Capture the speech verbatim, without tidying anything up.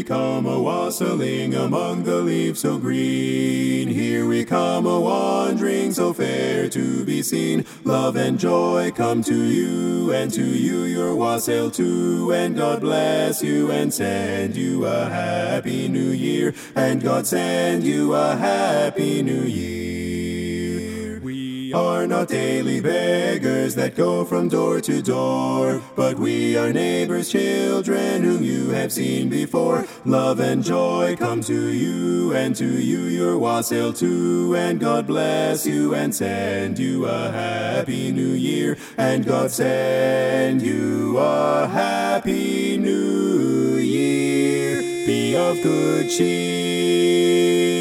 come a wassailing among the leaves so green. Here we come a wandering so fair to be seen. Love and joy come to you, and to you your wassail too. And God bless you and send you a happy new year. And God send you a happy new year. We are not daily beggars that go from door to door, but we are neighbors' children whom you have seen before. Love and joy come to you, and to you your wassail too. And God bless you and send you a happy new year. And God send you a happy new year. Be of good cheer.